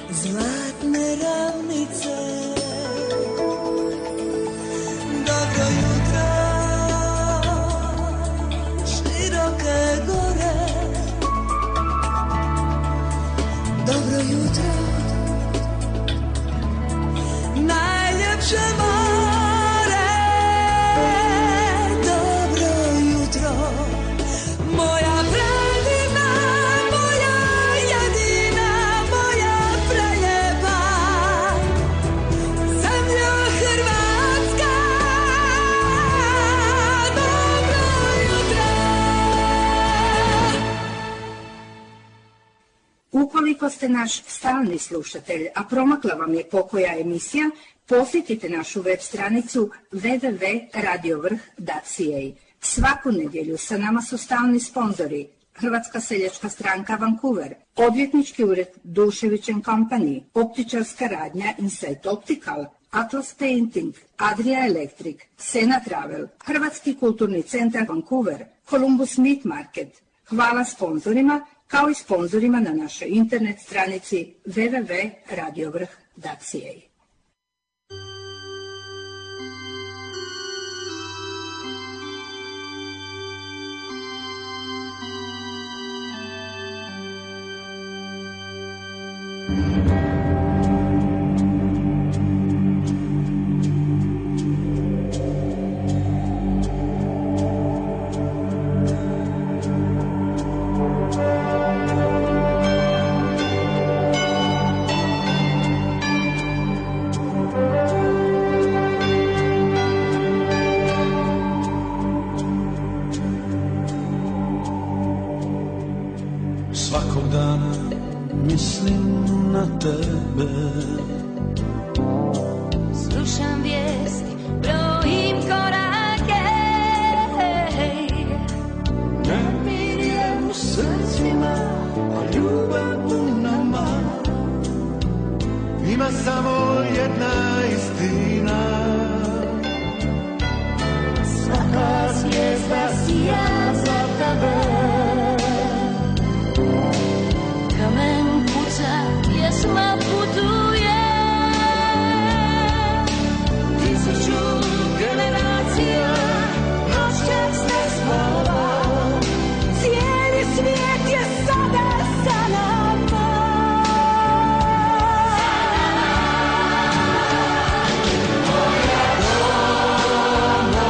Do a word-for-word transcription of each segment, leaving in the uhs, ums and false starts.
zlatne ravnice. Dobro jutro, široke gore. Dobro jutro, najljepše more. Dobro jutro, moja predivna, moja jedina, moja preljepa zemlja Hrvatska. Dobro jutro. Ukoliko ste naš stalni slušatelj, a promakla vam je pokoja emisija, posjetite našu web stranicu w w w tačka radio vrh tačka c a. Svaku nedjelju sa nama su stalni sponzori Hrvatska seljačka stranka Vancouver, odvjetnički ured Dušević and Company, optičarska radnja Insight Optical, Atlas Painting, Adria Electric, Sena Travel, Hrvatski kulturni centar Vancouver, Columbus Meat Market. Hvala sponzorima, kao i sponzorima na našoj internet stranici w w w tačka radio vrh tačka c a. Svakog dana mislim na tebe. Slušam vijesti, brojim korake. Nemir je u srcima, a ljubav u nama. Ima samo jedna istina. Svaka zvijezda sija za tebe. Kamen puca, pjesma putuje. Tisuću generacija noćas ne spava. Cijeli svijet je sada sa nama. Moja domovina,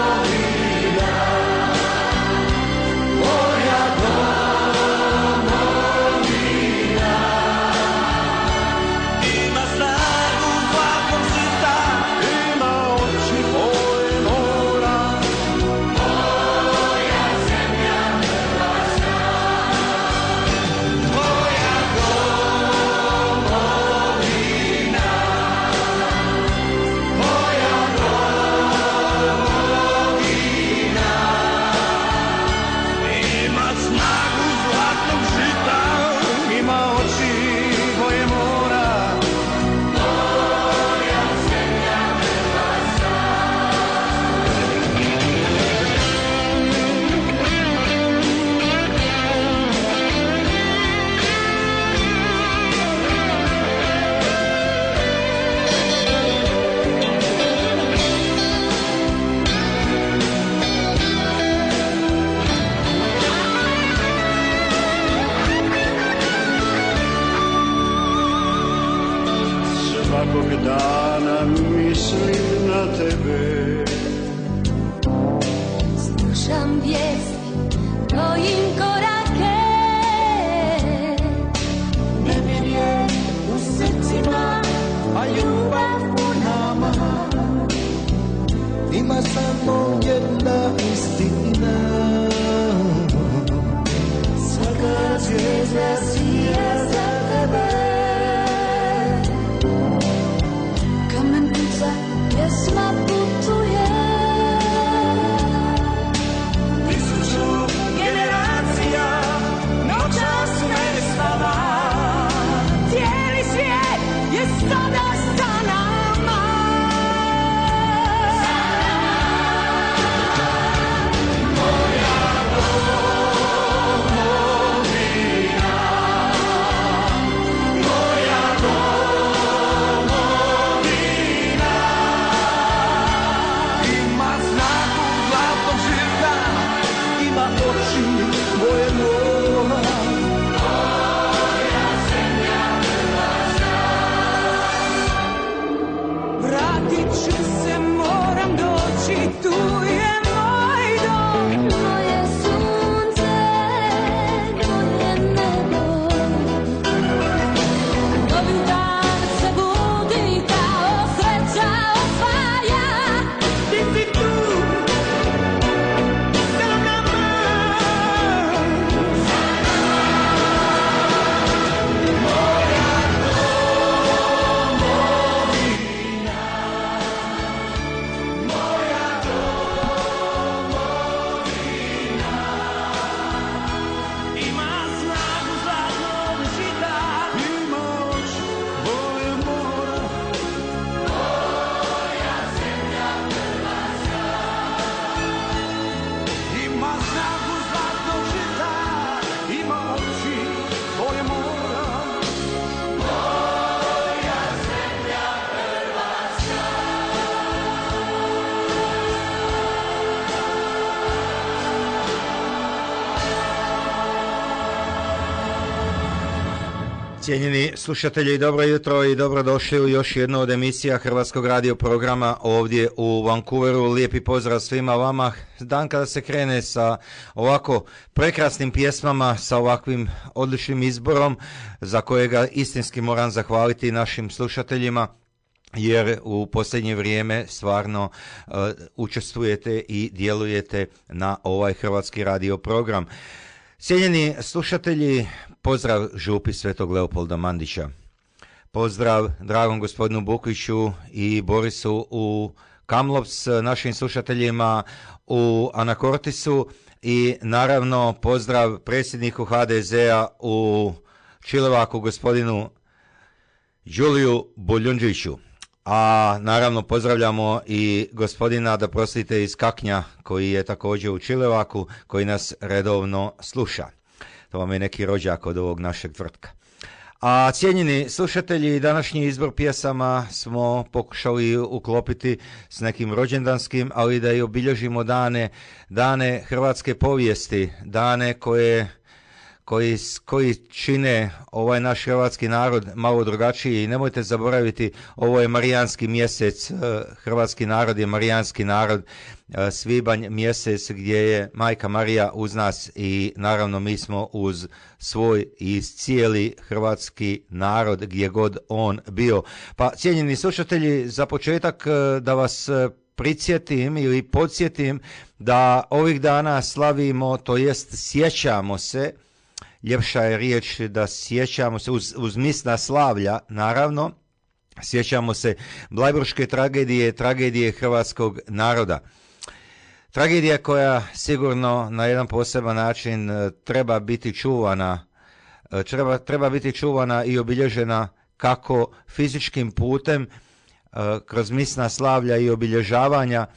moja domovina. Ima snagu zlatnog žita, ima oči boje mora. Moja zemlja Hrvatska, moja domovina, moja domovina. Ima snagu zlatnog žita, ima oči boje mora. Moja zemlja Hrvatska. Svakog dana mislim na tebe. Slušam vijesti, brojim korake. Nemir je u srcima, a ljubav u nama. Ima samo jedna istina. Svaka zvijezda sija za tebe. Kamen puca, pjesma putuje. Tisuću generacija Cijenjeni slušatelji, dobro jutro i dobrodošli u još jednu od emisija Hrvatskog radio programa ovdje u Vancouveru. Lijepi pozdrav svima vama. Dan kada se krene sa ovako prekrasnim pjesmama, sa ovakvim odličnim izborom, za kojega istinski moram zahvaliti našim slušateljima, jer u posljednje vrijeme stvarno uh, učestvujete i djelujete na ovaj Hrvatski radio program. Cijenjeni slušatelji, pozdrav župi Svetog Leopolda Mandića. Pozdrav dragom gospodinu Bukviću i Borisu u Kamlovs, našim slušateljima u Anakortisu i naravno pozdrav predsjedniku ha de zea u Čilevaku, gospodinu Đuliju Buljundžiću. A naravno pozdravljamo i gospodina, da prostite, iz Kaknja, koji je također u Čilevaku, koji nas redovno sluša. To vam je neki rođak od ovog našeg tvrtka. A cijenjeni slušatelji, današnji izbor pjesama smo pokušali uklopiti s nekim rođendanskim, ali da i obilježimo dane, dane hrvatske povijesti, dane koje... Koji, koji čine ovaj naš hrvatski narod malo drugačiji. I nemojte zaboraviti, ovo je marijanski mjesec, hrvatski narod je marijanski narod, svibanj mjesec gdje je Majka Marija uz nas i naravno mi smo uz svoj i cijeli hrvatski narod gdje god on bio. Pa cijenjeni slušatelji, za početak da vas prisjetim ili podsjetim da ovih dana slavimo, to jest sjećamo se, ljepša je riječ da sjećamo se, uz, uz misna slavlja, naravno, sjećamo se blajburške tragedije, tragedije hrvatskog naroda. Tragedija koja sigurno na jedan poseban način treba biti čuvana, treba, treba biti čuvana i obilježena kako fizičkim putem, kroz misna slavlja i obilježavanja,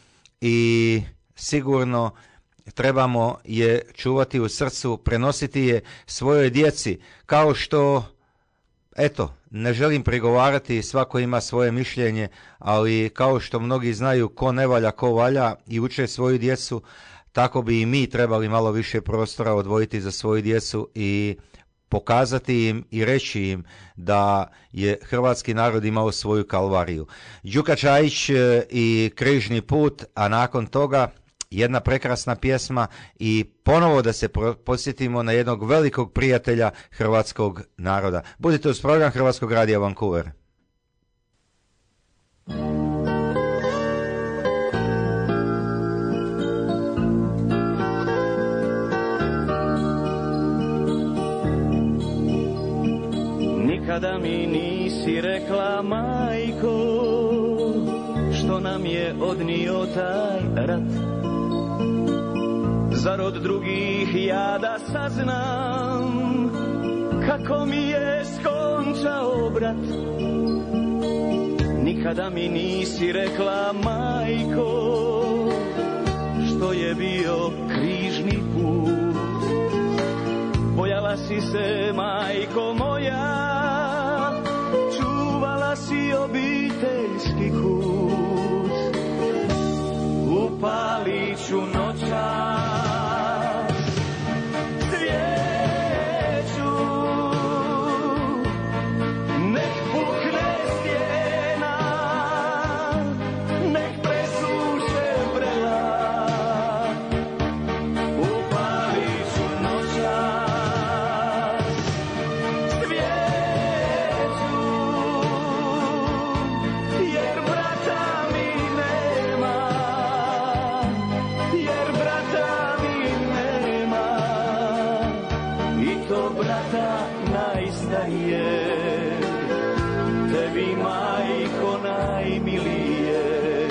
i sigurno trebamo je čuvati u srcu, prenositi je svojoj djeci, kao što, eto, ne želim prigovarati, svako ima svoje mišljenje, ali kao što mnogi znaju ko ne valja, ko valja i uče svoju djecu, tako bi i mi trebali malo više prostora odvojiti za svoju djecu i pokazati im i reći im da je hrvatski narod imao svoju kalvariju. Đuka Čajić i Križni put, a nakon toga jedna prekrasna pjesma i ponovo da se podsjetimo na jednog velikog prijatelja hrvatskog naroda. Budite uz program Hrvatskog radija Vancouver. Nikada mi nisi rekla, majko, što nam je odnio taj rat. Zar od drugih ja da saznam kako mi je skončao brat? Nikada mi nisi rekla, majko, što je bio križni put. Bojala si se, majko moja, čuvala si obiteljski kut. Upalit ću noćas svijeću, nek pukne stijena, nek presuše brela. Upalit ću noćas svijeću, jer brata mi nema, jer brata mi nema, i to brata najstarije, tebi majko najmilije.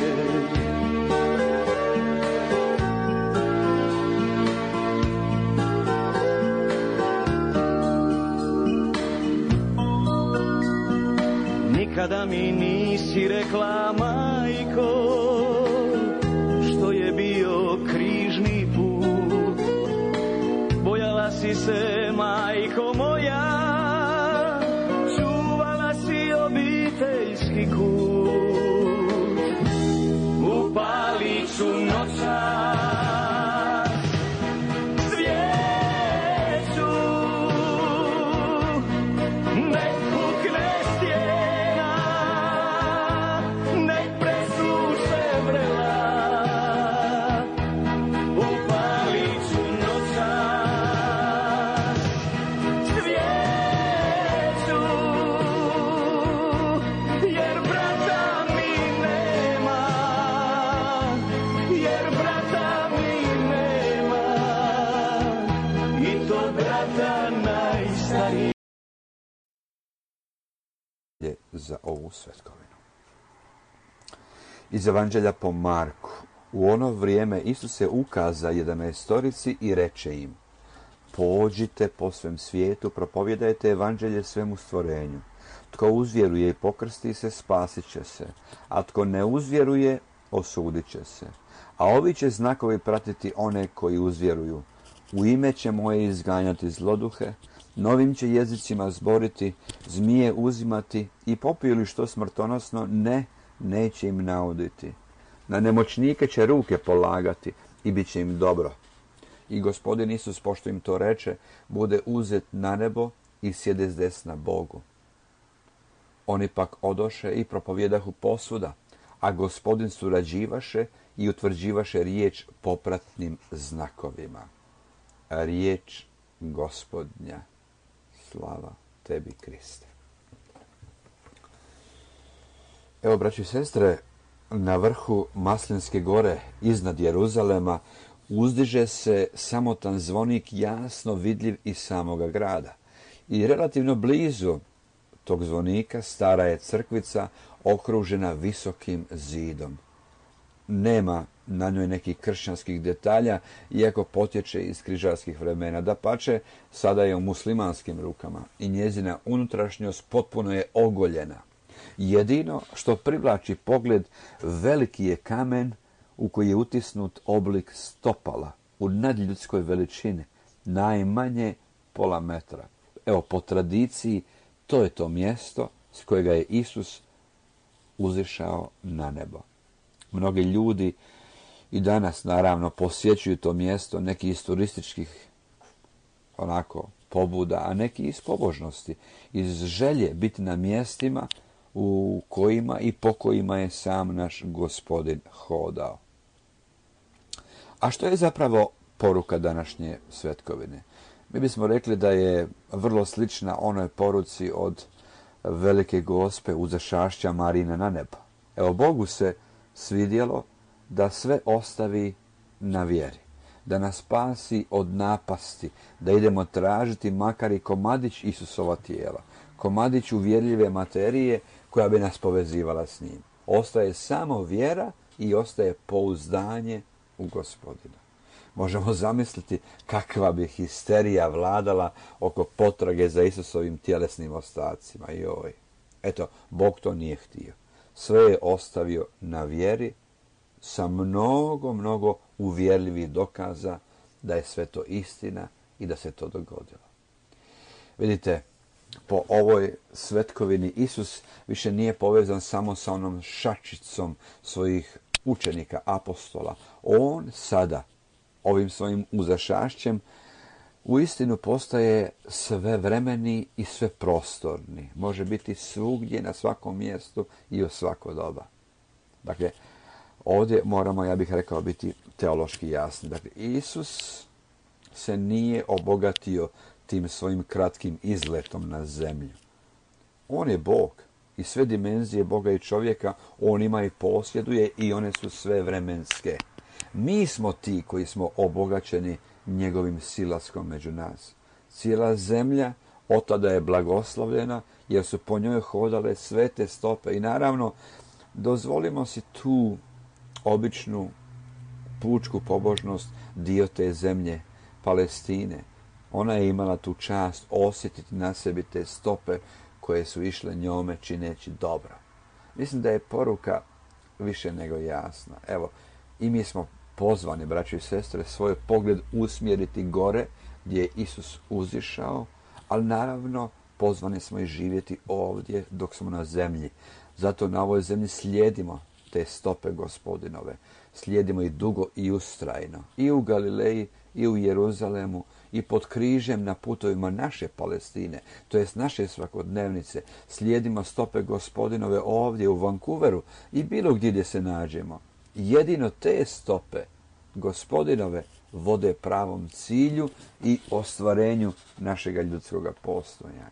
Nikada mi nisi rekla, majko, što je bio križni put. Bojala si se, majko moja, čuvala si obiteljski kut. Upalit ću noćas svijeću, nek za ovu svetkovinu. Iz Evanđelja po Marku. U ono vrijeme Isus se ukaza jedanaestorici i reče im: pođite po svem svijetu, propovjedajte evanđelje svemu stvorenju. Tko uzvjeruje i pokrsti se, spasit će se, a tko ne uzvjeruje, osudit će se. A ovi će znakovi pratiti one koji uzvjeruju. U ime će moje izganjati zloduhe, novim će jezicima zboriti, zmije uzimati i popiju li što smrtonosno, ne, neće im nauditi. Na nemoćnike će ruke polagati i bit će im dobro. I Gospodin Isus, pošto im to reče, bude uzet na nebo i sjede s desna Bogu. Oni pak odoše i propovjedahu posvuda, a Gospodin surađivaše i utvrđivaše riječ popratnim znakovima. Riječ Gospodnja. Slava tebi, Kriste. Evo, braći i sestre, na vrhu Maslinske gore, iznad Jeruzalema, uzdiže se samotan zvonik, jasno vidljiv iz samoga grada. I relativno blizu tog zvonika stara je crkvica okružena visokim zidom. Nema na njoj nekih kršćanskih detalja, iako potječe iz križarskih vremena. Dapače, sada je u muslimanskim rukama i njezina unutrašnjost potpuno je ogoljena. Jedino što privlači pogled, veliki je kamen u koji je utisnut oblik stopala u nadljudskoj veličini, najmanje pola metra. Evo, po tradiciji, to je to mjesto s kojega je Isus uzišao na nebo. Mnogi ljudi i danas, naravno, posjećuju to mjesto, neki iz turističkih onako pobuda, a neki iz pobožnosti, iz želje biti na mjestima u kojima i po kojima je sam naš Gospodin hodao. A što je zapravo poruka današnje svetkovine? Mi bismo rekli da je vrlo slična onoj poruci od Velike Gospe uzašašća Marina na nebo. Evo, Bogu se svidjelo da sve ostavi na vjeri, da nas spasi od napasti, da idemo tražiti makar i komadić Isusova tijela, komadić uvjerljive materije koja bi nas povezivala s njim. Ostaje samo vjera i ostaje pouzdanje u Gospodina. Možemo zamisliti kakva bi histerija vladala oko potrage za Isusovim tjelesnim ostacima. Joj. Eto, Bog to nije htio. Sve je ostavio na vjeri sa mnogo, mnogo uvjerljivih dokaza da je sve to istina i da se to dogodilo. Vidite, po ovoj svetkovini Isus više nije povezan samo sa onom šačicom svojih učenika, apostola. On sada, ovim svojim uzašašćem, uistinu postaje svevremeni i sveprostorni. Može biti svugdje, na svakom mjestu i u svako doba. Dakle, ovdje moramo, ja bih rekao, biti teološki jasni. Dakle, Isus se nije obogatio tim svojim kratkim izletom na zemlju. On je Bog i sve dimenzije Boga i čovjeka on ima i posjeduje i one su sve vremenske. Mi smo ti koji smo obogaćeni njegovim silaskom među nas. Cijela zemlja od tada je blagoslovljena jer su po njoj hodale svete stope. I naravno, dozvolimo si tu običnu pučku pobožnost, dio te zemlje, Palestine. Ona je imala tu čast osjetiti na sebi te stope koje su išle njome čineći dobro. Mislim da je poruka više nego jasna. Evo, i mi smo pozvani, braćo i sestre, svoj pogled usmjeriti gore gdje je Isus uzišao, ali naravno pozvani smo i živjeti ovdje dok smo na zemlji. Zato na ovoj zemlji slijedimo te stope Gospodinove. Slijedimo ih dugo i ustrajno. I u Galileji, i u Jeruzalemu, i pod križem na putovima naše Palestine, to jest naše svakodnevnice. Slijedimo stope Gospodinove ovdje u Vancouveru i bilo gdje gdje se nađemo. Jedino te stope Gospodinove vode pravom cilju i ostvarenju našega ljudskoga postojanja.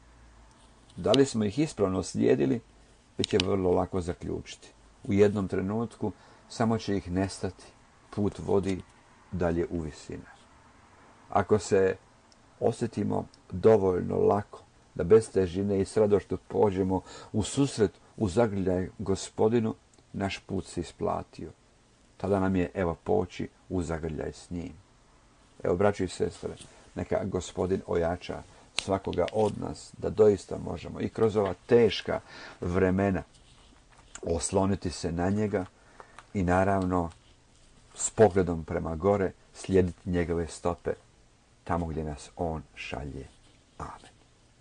Da li smo ih ispravno slijedili, već je vrlo lako zaključiti. U jednom trenutku samo će ih nestati, put vodi dalje u visine. Ako se osjetimo dovoljno lako da bez težine i s radošću pođemo u susret, u zagrljaj Gospodinu, naš put se isplatio. Tada nam je, evo, poći u zagrljaj s njim. Evo, braći i sestre, neka Gospodin ojača svakoga od nas, da doista možemo i kroz ova teška vremena osloniti se na njega i naravno s pogledom prema gore slijediti njegove stope tamo gdje nas on šalje. Amen.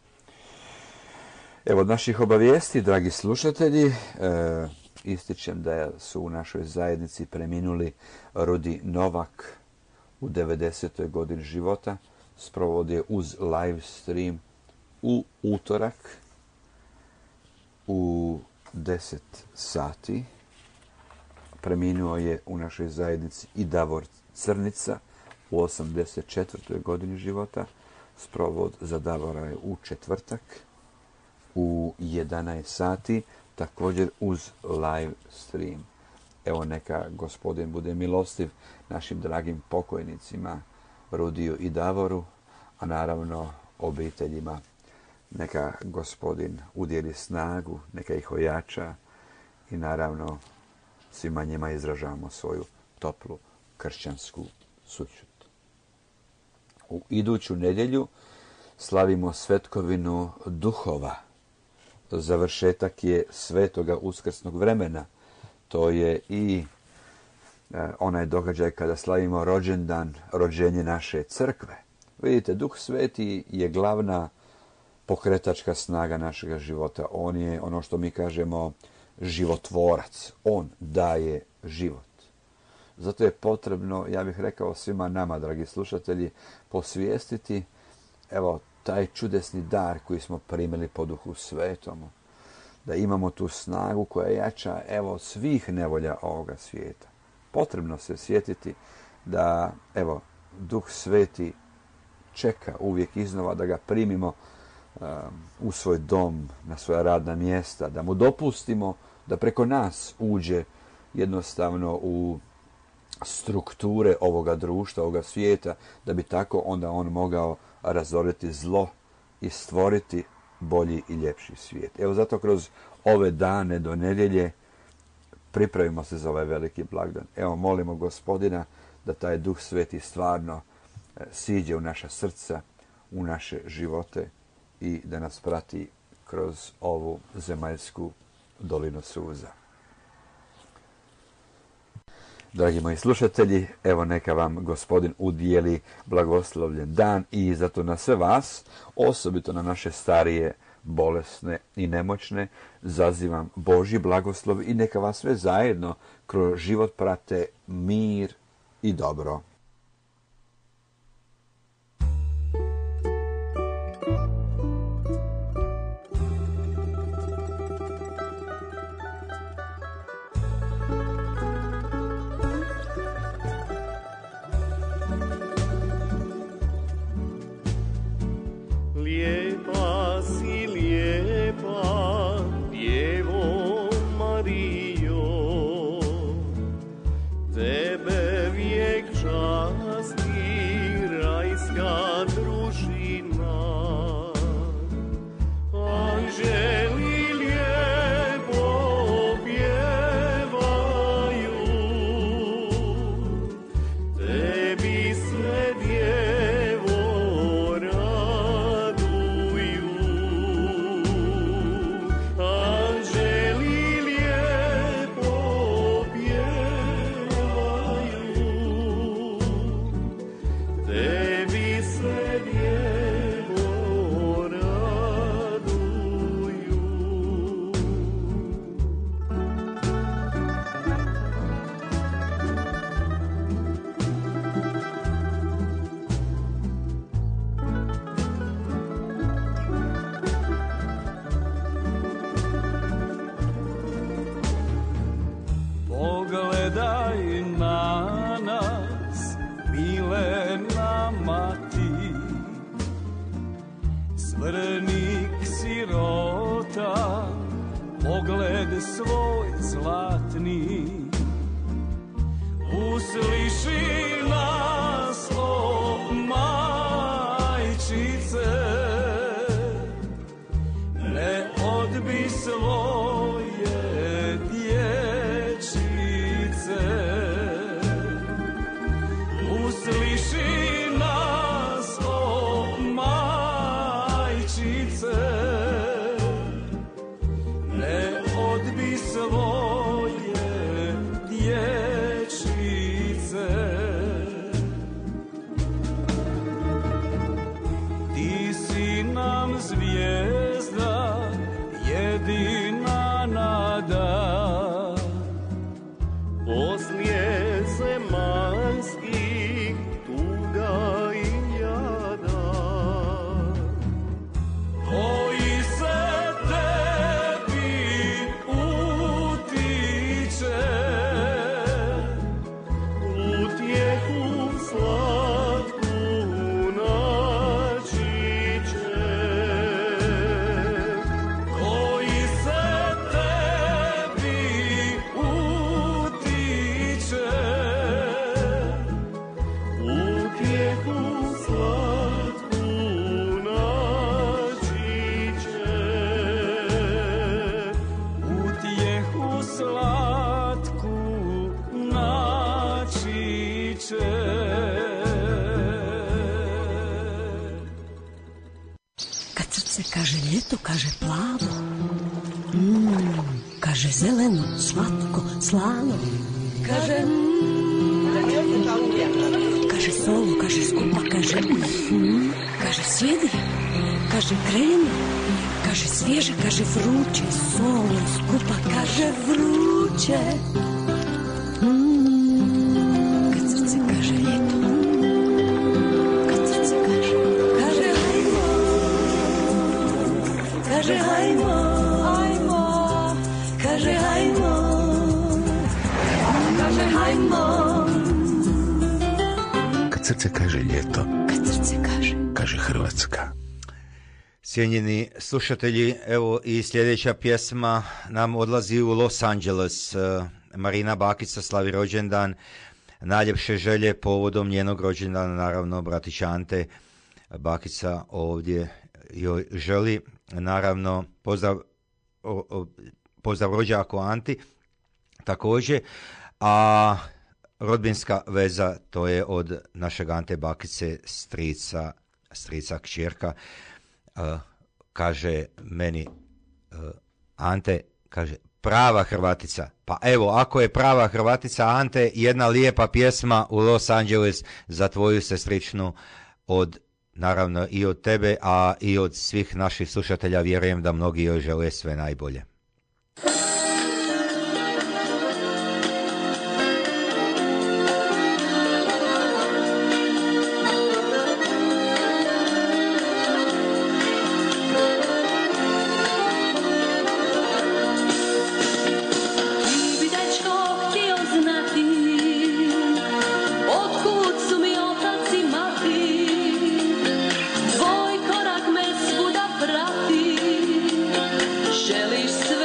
Evo od naših obavijesti, dragi slušatelji, e, ističem da su u našoj zajednici preminuli Rudi Novak u devedesetoj godini života. Sprovodio uz live stream u utorak u deset sati. Preminuo je u našoj zajednici i Davor Crnica u osamdeset četvrtoj godini života. Sprovod za Davora je u četvrtak u jedanaest sati, također uz live stream. Evo neka Gospodin bude milostiv našim dragim pokojnicima Rudiju i Davoru, a naravno obiteljima. Neka Gospodin udjeli snagu, neka ih ojača i naravno svima njima izražavamo svoju toplu kršćansku sućut. U iduću nedjelju slavimo svetkovinu duhova. Završetak je svetoga uskrsnog vremena. To je i e, onaj događaj kada slavimo rođendan, rođenje naše crkve. Vidite, Duh Sveti je glavna pokretačka snaga našega života. On je ono što mi kažemo životvorac. On daje život. Zato je potrebno, ja bih rekao svima nama, dragi slušatelji, posvijestiti evo taj čudesni dar koji smo primili po Duhu Svetomu. Da imamo tu snagu koja jača evo svih nevolja ovoga svijeta. Potrebno se sjetiti da evo Duh Sveti čeka uvijek iznova da ga primimo um, u svoj dom, na svoja radna mjesta, da mu dopustimo da preko nas uđe jednostavno u strukture ovoga društva, ovoga svijeta, da bi tako onda on mogao razoriti zlo i stvoriti bolji i ljepši svijet. Evo zato kroz ove dane do nedjelje pripravimo se za ovaj veliki blagdan. Evo molimo Gospodina da taj Duh Sveti stvarno siđe u naša srca, u naše živote i da nas prati kroz ovu zemaljsku dolinu suza. Dragi moji slušatelji, evo neka vam Gospodin udijeli blagoslovljen dan i zato na sve vas, osobito na naše starije, bolesne i nemoćne, zazivam Božji blagoslov i neka vas sve zajedno kroz život prate mir i dobro. Lijepa si, lijepa, Djevo Marijo, tebe vijek čast odbi svoje dječice, usliši nas, o majčice, ne odbi svoje dječice. Ti si nam zvijezda, jedina nada, poslije zemaljskih tuga i jada, koji se tebi utiče, utjehu slatku naći će, koji se tebi utiče, utjehu slatku naći će, utjehu slatku naći će. Kad srce kaže ljeto, kaže plavo, mm, kaže zeleno, slatko, slano, kaže mm, kaže solo, kaže skupa, kaže mm, kaže sjedi, kaže kreni, kaže svježe, kaže vruće, solo, skupa, kaže vruće. Mm, kad srce kaže ljeto, kad srce kaže, kaže hajmo, kaže hajmo, hajmo, kaže hajmo, kaže hajmo. Kad srce kaže ljeto, Kad srce kaže, kaže Hrvatska. Cijenjeni slušatelji, evo i sljedeća pjesma nam odlazi u Los Angeles. Marina Bakica slavi rođendan, najljepše želje povodom njenog rođendana, naravno bratić Ante Bakica ovdje joj želi, naravno pozdrav, o, o, pozdrav rođaku Anti također, a rodbinska veza to je od našeg Ante Bakice, strica, strica kćerka. Uh, kaže meni uh, Ante, kaže prava Hrvatica. Pa evo, ako je prava Hrvatica, Ante, jedna lijepa pjesma u Los Angeles za tvoju sestričnu, od naravno i od tebe, a i od svih naših slušatelja. Vjerujem da mnogi joj žele sve najbolje. želiš sve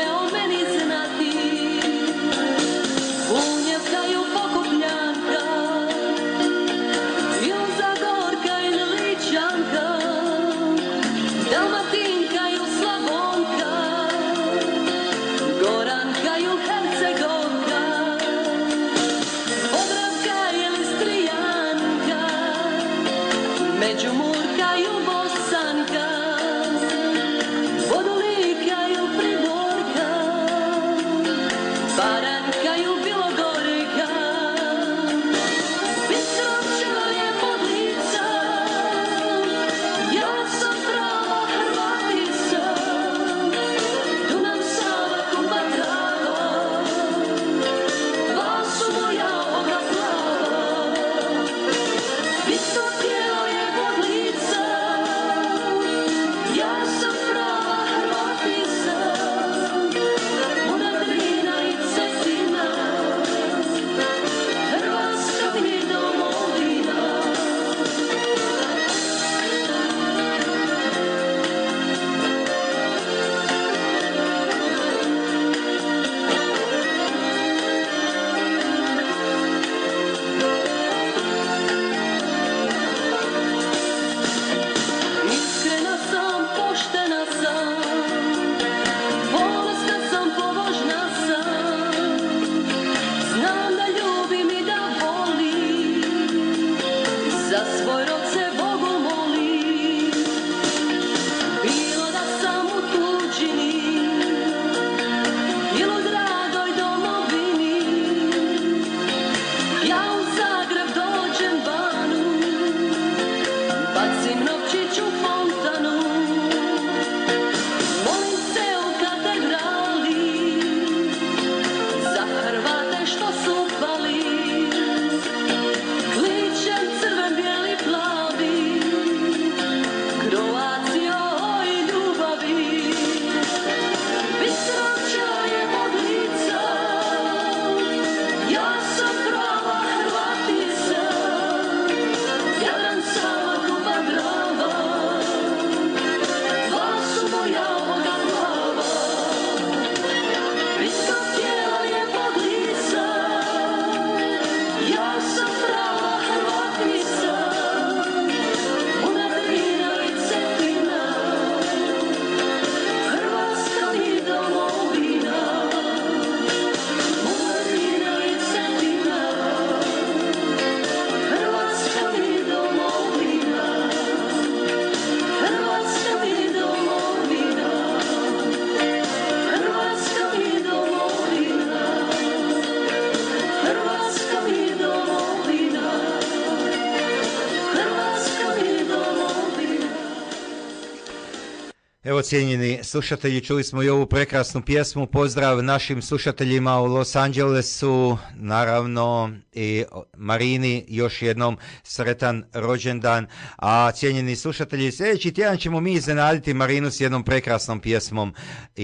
cijenjeni slušatelji, čuli smo i ovu prekrasnu pjesmu. Pozdrav našim slušateljima u Los Angelesu, naravno i Marini, još jednom sretan rođendan. A cijenjeni slušatelji, sljedeći tjedan ćemo mi iznenaditi Marinu s jednom prekrasnom pjesmom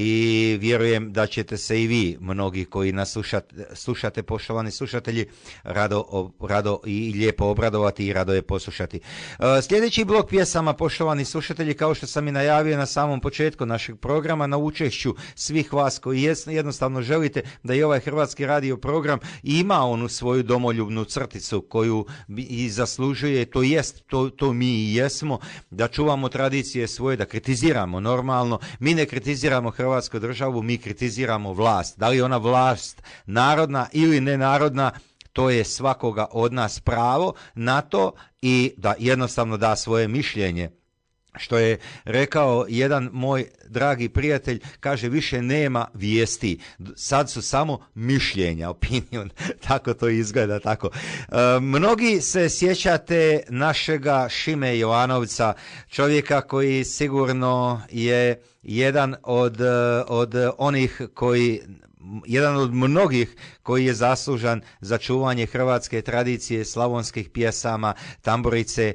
i vjerujem da ćete se i vi, mnogi koji nas slušate, slušate poštovani slušatelji, rado, rado i lijepo obradovati i rado je poslušati. Sljedeći blok pjesama, poštovani slušatelji, kao što sam i najavio na samom početku našeg programa, na učešću svih vas koji jednostavno želite da i ovaj Hrvatski radio program ima onu svoju domoljubnu crticu koju i zaslužuje, to jest, to, to mi i jesmo, da čuvamo tradicije svoje, da kritiziramo normalno. Mi ne kritiziramo Hrvatsku državu, mi kritiziramo vlast. Da li je ona vlast narodna ili nenarodna, to je svakoga od nas pravo na to i da jednostavno da svoje mišljenje. Što je rekao jedan moj dragi prijatelj, kaže, više nema vijesti, sad su samo mišljenja, opinion, tako to izgleda, tako. E, mnogi se sjećate našega Šime Jovanovca, čovjeka koji sigurno je jedan od, od onih koji... jedan od mnogih koji je zaslužan za čuvanje hrvatske tradicije, slavonskih pjesama, tamburice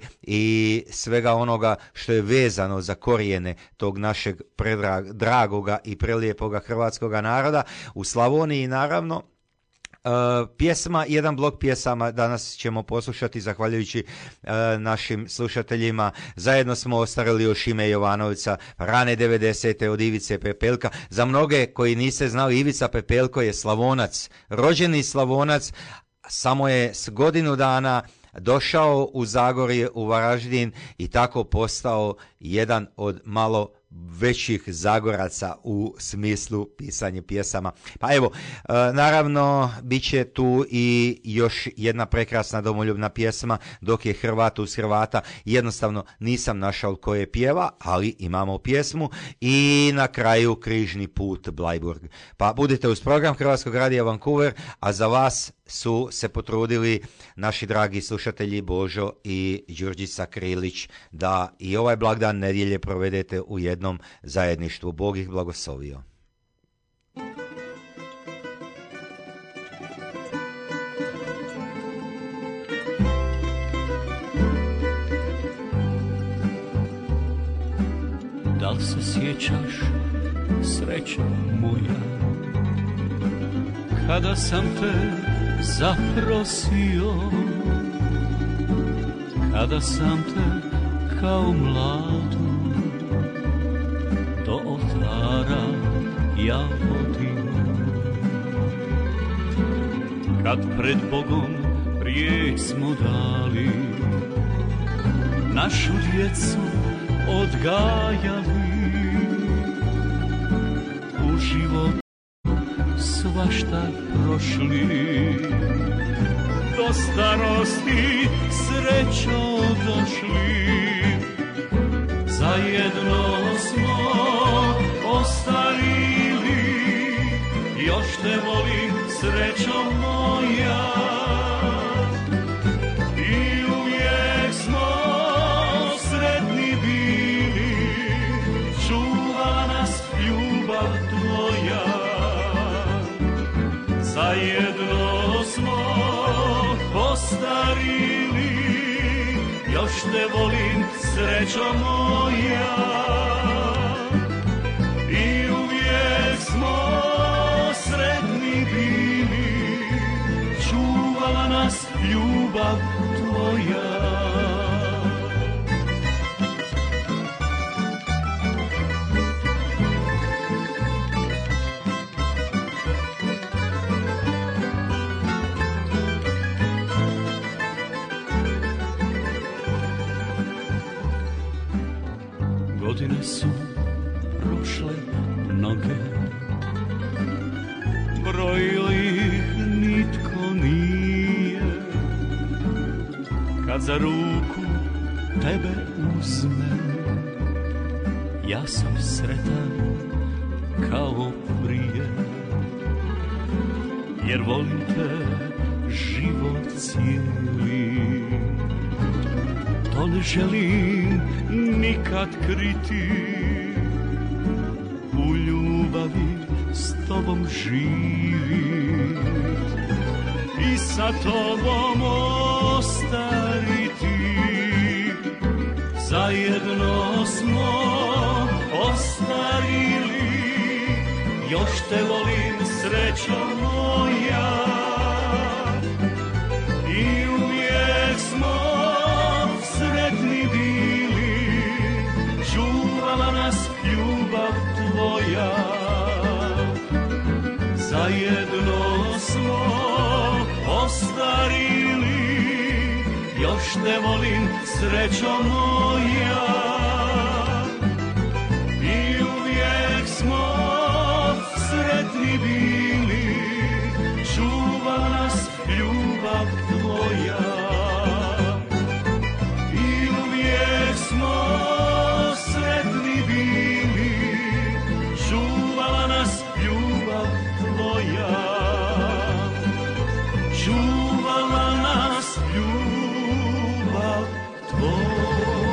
i svega onoga što je vezano za korijene tog našeg predragoga i prelijepoga hrvatskoga naroda. U Slavoniji, naravno, Uh, pjesma, jedan blok pjesama danas ćemo poslušati zahvaljujući uh, našim slušateljima. Zajedno smo ostarili od Šime Jovanovca, rane devedesete od Ivice Pepelka. Za mnoge koji niste znali, Ivica Pepelko je Slavonac, rođeni Slavonac, samo je s godinu dana došao u Zagorje, u Varaždin i tako postao jedan od malo većih Zagoraca u smislu pisanja pjesama. Pa evo, naravno, bit će tu i još jedna prekrasna domoljubna pjesma, Dok je Hrvat uz Hrvata. Jednostavno nisam našao ko je pjeva, ali imamo pjesmu i na kraju Križni put Blajburg. Pa budite uz program Hrvatskog radija Vancouver, a za vas su se potrudili naši dragi slušatelji Božo i Đurđica Krilić da i ovaj blagdan nedjelje provedete u jednom zajedništvu. Bog ih blagoslovio. Da li se sjećaš, srećo moja, kada sam te zaprosio, kada sam te kao mladu do oltara ja vodio, kad pred Bogom riječ smo dali, našu djecu odgajali, u život svašta prošli, do starosti srećo došli, zajedno smo ostarili, još te volim srećo moja, i uvijek smo sretni bili, čuva nas ljubav tvoja, zajedno smo ostarili, još te volim srećo moja, i uvijek smo sretni bili, čuvala nas ljubav tvoja. Godine su prošle mnoge, brojio ih nitko nije, kad za ruku tebe uzmem, ja sam sretan kao prije, jer volim te život cijeli, to ne želim nikad kriti, ljubavi s tobom živim i sa tobom ostariti. Zajedno smo ostarili, još te volim, srećo moja, i uvijek smo sretni bili, čuvala nas ljubav tvoja. Zajedno smo ostarili, još te volim, srećo moja, i uvijek smo sretni bili, čuva nas ljubav tvoja. I uvijek smo sretni bili, čuvala nas ljubav tvoja. Čuvala nas ljubav tvoja.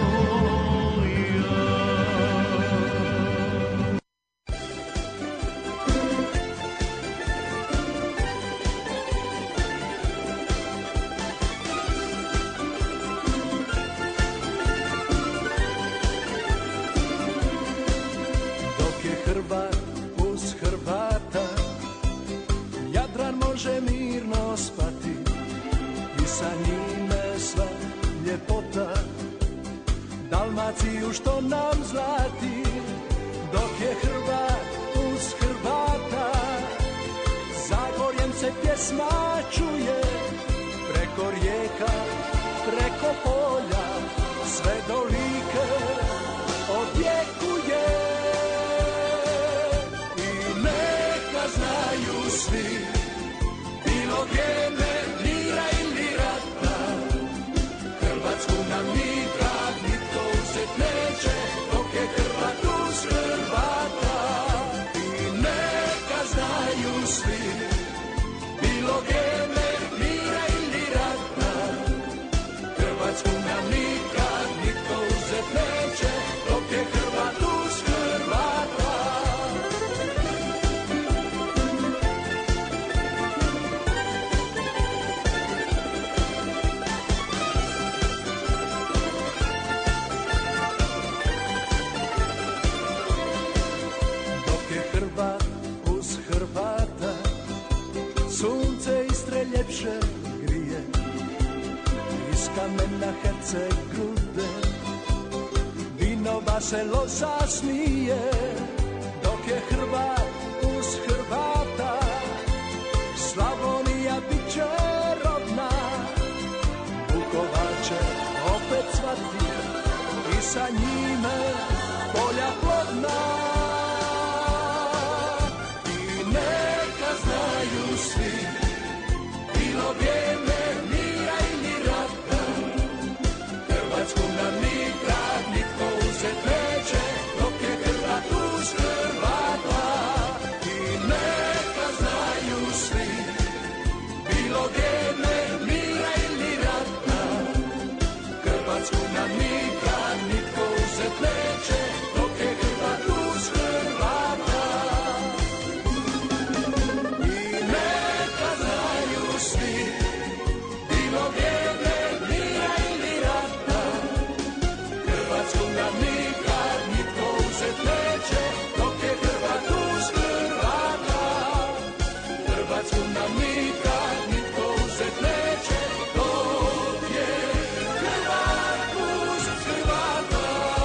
Dok je Hrvat uz Hrvata, Jadran može mirno spati i sa njime sva ljepota, Dalmaciju što nam zlati. Dok je Hrvat uz Hrvata, Zagorjem se pjesma čuje, preko rijeka, preko polja, sve do Like odjekuje. I neka znaju svi, bilo vrijeme mira ili rata, Hrvatsku nam nikad nitko uzet neće, dok je Hrvat uz Hrvata. I neka znaju svi, bilo vrijeme mira ili rata, Hrvatsku nam nikad nitko uzet neće, dok je Hrvat uz Hrvata. Dok je Hrvat uz Hrvata, sunce Istre ljepše grije, iz kamena Herceg grude, Vinova se loza smije. Dok je Hrvat uz Hrvata, Slavonija bit će rodna, Vukovar će opet cvati i sa njime polja plodna. I neka znaju svi, bilo vrijeme mira ili rata, Hrvatsku nam nikad nitko uzet neće, dok je Hrvat uz Hrvata. I neka znaju svi, bilo vrijeme mira ili rata, Hrvatsku nam nikad nitko uzet neće, dok je Hrvat uz Hrvata. I neka znaju svi, bilo vrijeme mira ili rata, Hrvatsku nam nikad nitko uzet neće, dok je Hrvat uz Hrvata. Hrvatsku nam nikad nitko uzet neće, dok je Hrvat uz Hrvata.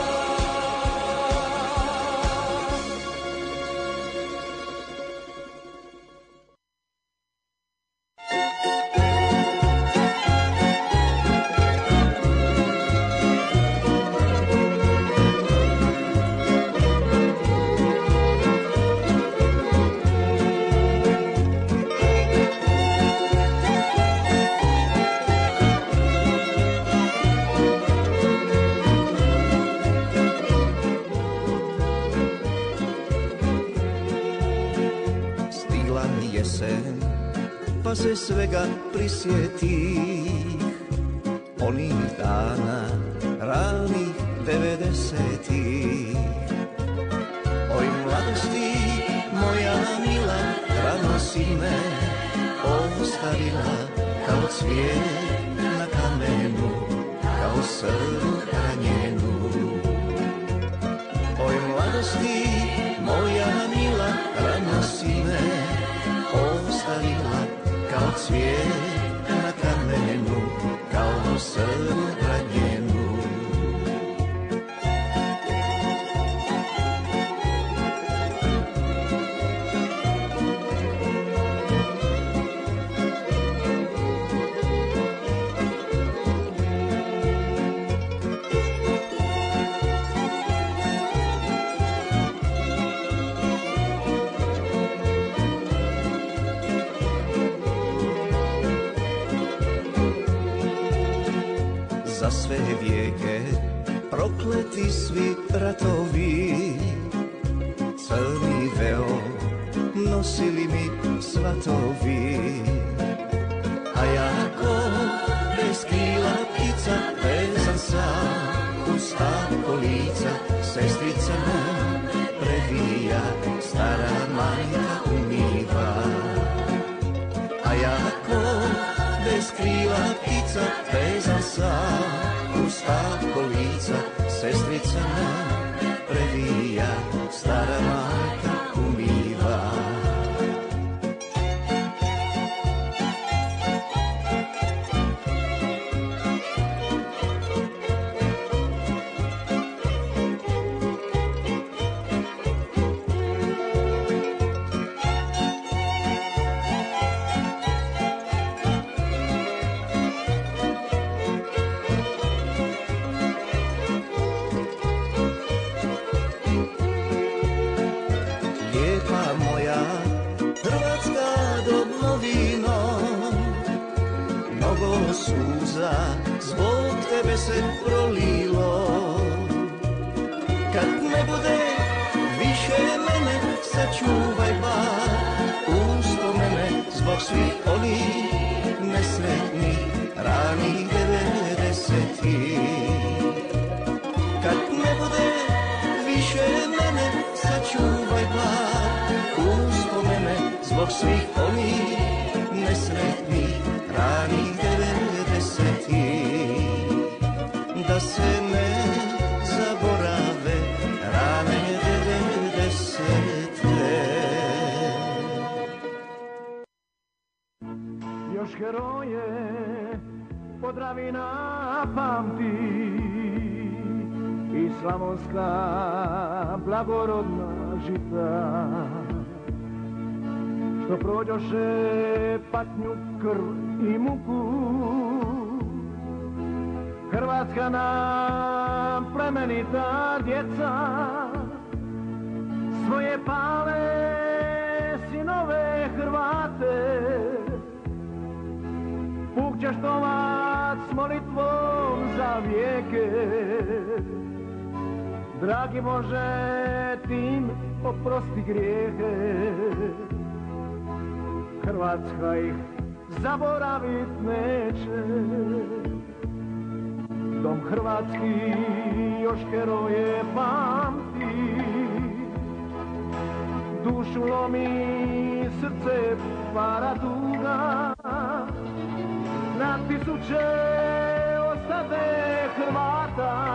Stigla mi jesen, pa se svega prisjetih, onih dana ranih devedesetih. Oj mladosti, si me ostavila kao cvijet na kamenu, kao srnu ranjenu. Oj mladosti, moja mila, rano si me ostavila kao cvijet na kamenu, kao srnu ranjenu. Za sve vijeke prokleti svi ratovi, crni veo nosili mi svatovi. A ja ko bez krila ptica, vezan sam uz stavko lica, sestrica nam previja, stara majka umiva. A ja ko bez krila ptica, vezan sam uz stavko lica, sestrica nam previja, stara majka umiva. Suza zbog tebe se prolilo. Kad ne bude više mene, sačuvaj bar uspomene zbog svih onih nesretnih ranih devedesetih. Kad ne bude više mene, sačuvaj bar uspomene zbog svih onih nesretnih ranih devedesetih. Da se ne zaborave rane devedesete. Još heroje Podravina pamti i slavonska blagorodna žita, što prođoše patnju, krv i muku. Hrvatska nam plemenita djeca svoje pale sinove Hrvate puk će štovat s molitvom za vijeke. Dragi Bože, tim oprosti grijehe. Hrvatska ih zaboravit neće. Dom hrvatski još heroje pamti, dušu lomi, srce para tuga. Na tisuće ostade Hrvata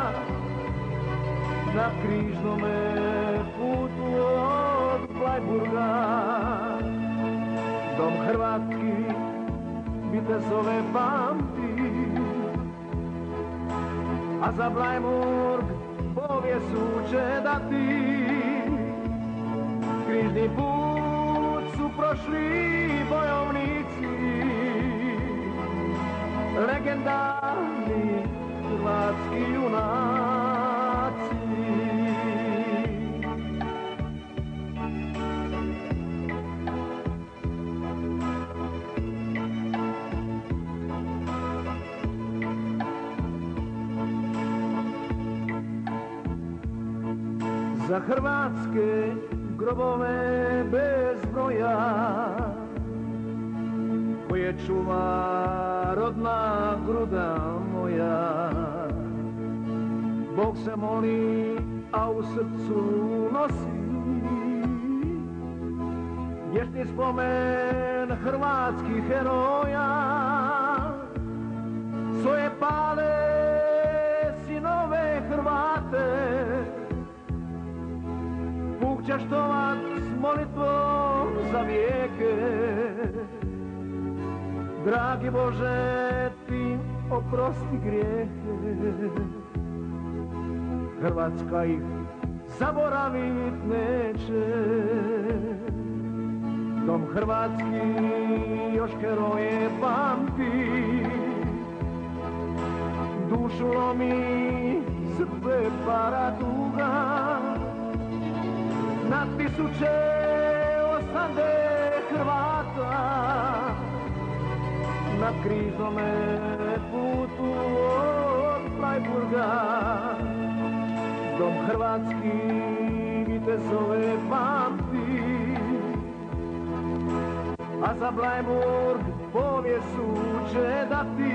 na križnome putu od Blajburga. Dom hrvatski vitezove pamti, a za Blajburg povijest će dati. Križni put su prošli bojovnici, legendarni hrvatski junaci. Za hrvatske grobove bez broja koje čuva rodna gruda moja, Bog se moli, a u srcu nosi vješti vječni spomen hrvatskih heroja, svoje pale sinove Hrvate, Bog će štovat s molitvom za vijeke. Dragi Bože, ti oprosti grijehe, Hrvatska ih zaboravit neće. Dom hrvatski još heroje pamti, dušu lomi sve para tuga. Na tisuće ostande Hrvata na križnome putu od Bleiburga. Dom hrvatski vitezove pamti, a za Bleiburg povjesu će dati.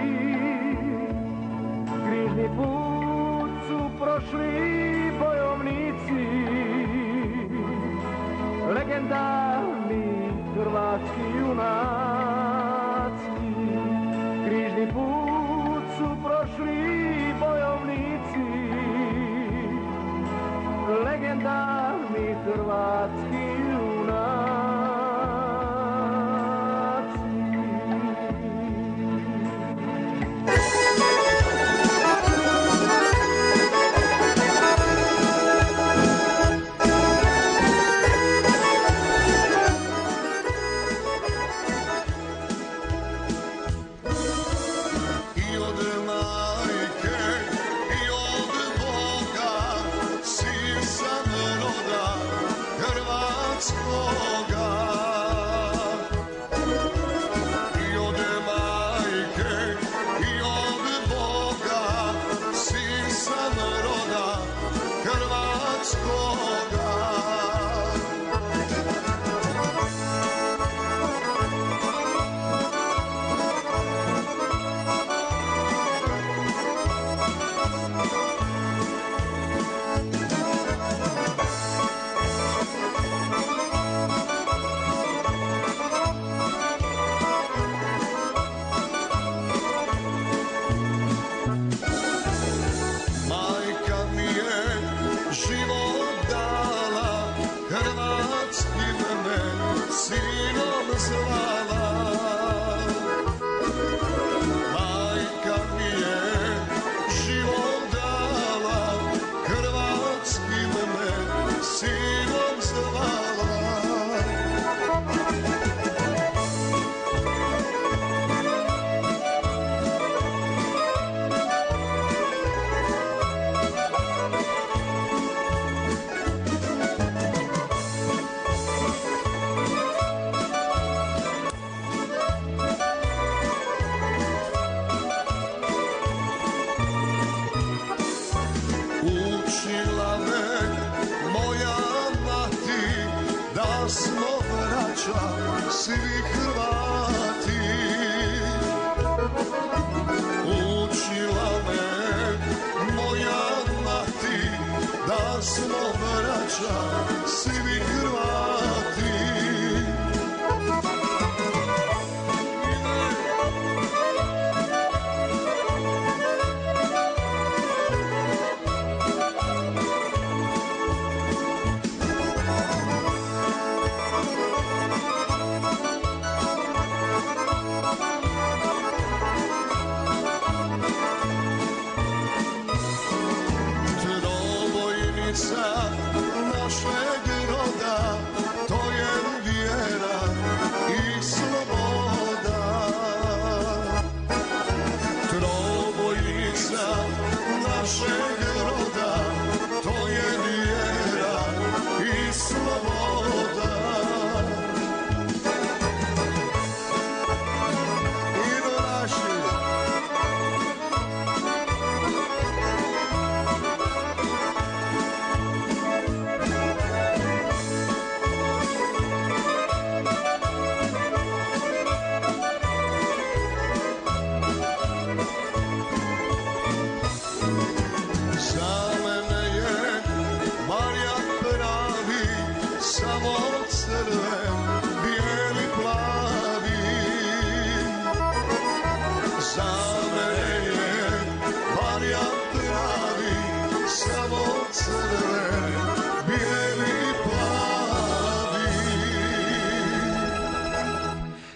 Križni put su prošli bojovnici, legendarni hrvatski junaci. Križni put su prošli bojovnici, legendarni hrvatski junaci. Samo crven bijel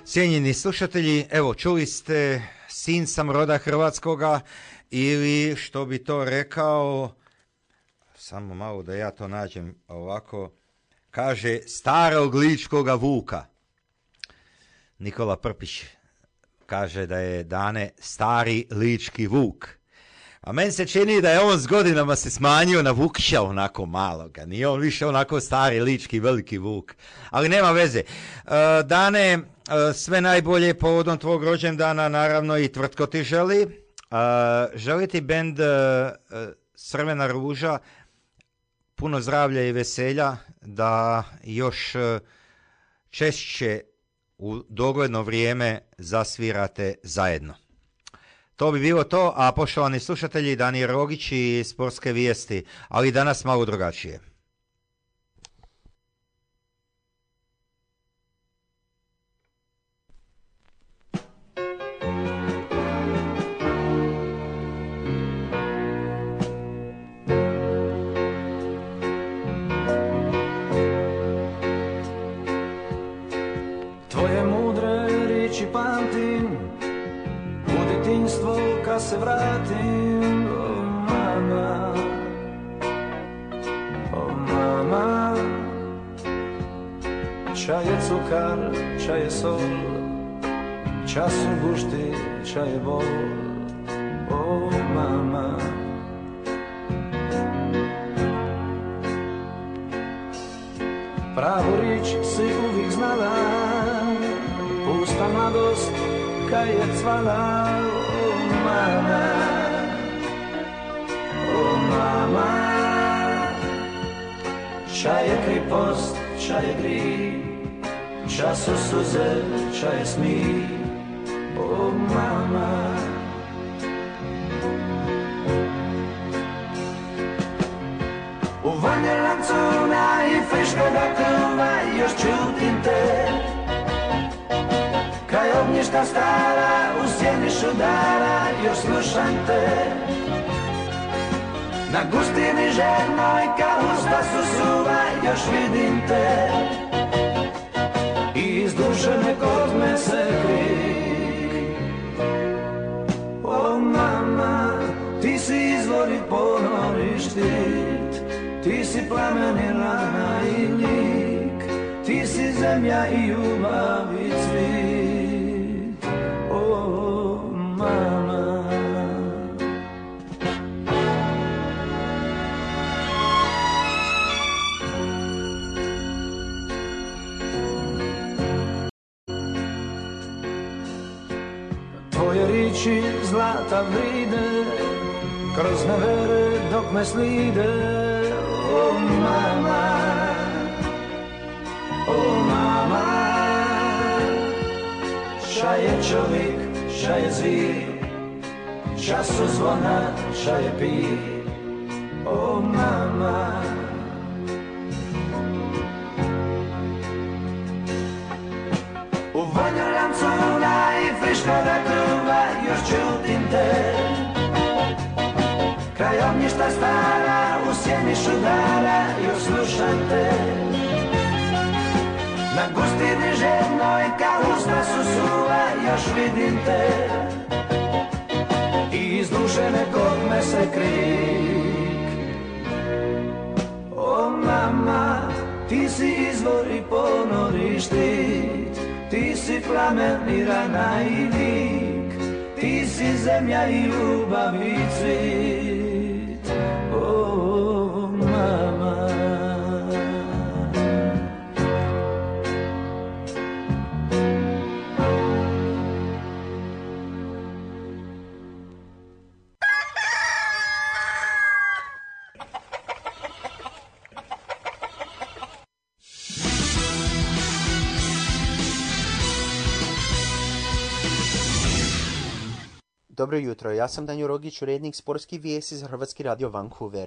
Cijenjeni slušatelji, evo čuli ste Sin sam roda hrvatskoga ili što bi to rekao, samo malo da ja to nađem ovako, kaže starog ličkoga vuka. Nikola Prpić kaže da je Dane stari lički vuk. A meni se čini da je on s godinama se smanjio na Vukića onako maloga. Nije on više onako stari lički veliki vuk. Ali nema veze. Uh, Dane, uh, sve najbolje povodom tvog rođendana, naravno i tvrtko ti želi. Uh, želi ti bend uh, Crvena ruža puno zdravlja i veselja, da još uh, češće u dogledno vrijeme zasvirate zajedno. To bi bilo to, a poštovani slušatelji, Danije Rogić i sportske vijesti, ali danas malo drugačije. Tvoje mudre riječi pamtim, u detinjstvo kad se vratim. O mama, o mama, čaj je cukar, čaj je sol, času gušti, čaj je bol. O mama, pravu riječ si uvijek znala, pusta mladost kad je cvala. O mama, o mama, čaj je kripost, čaj je grih, čas su suze, čaj je smih. O mama, u vanjelancu i friškoga kruva još čutim te, kraj ognjišta stara, u sjeni šudara još slušam te. Na gustini žernoj kad usta su suva još vidim te, i iz duše nekog me se krik. O mama, ti si izvor i ponor i štit, ti si plamen i rana i lik, ti si zemlja i ljubav i cvit. O mama, tvoje riječi zlata vride, kroz nevere dok me slide. O mama, o mama, čaj je čovjek, čaj je zvir, času zvona, čaj je pir. O mama, u vanjelancu i friškoga kruva još čutim te, kraj ognjišta stara, u sjeni šudara još slušam te. Na gustini žednoj kad usta su suva još vidim te, i iz duše nekog me se krik. O mama, ti si izvor i ponor i štit, ti si plamen i rana i lik, ti si zemlja i ljubav i cvit. O mama, dobro jutro, ja sam Danjo Rogić, urednik sportskih vijesti za Hrvatski radio Vancouver.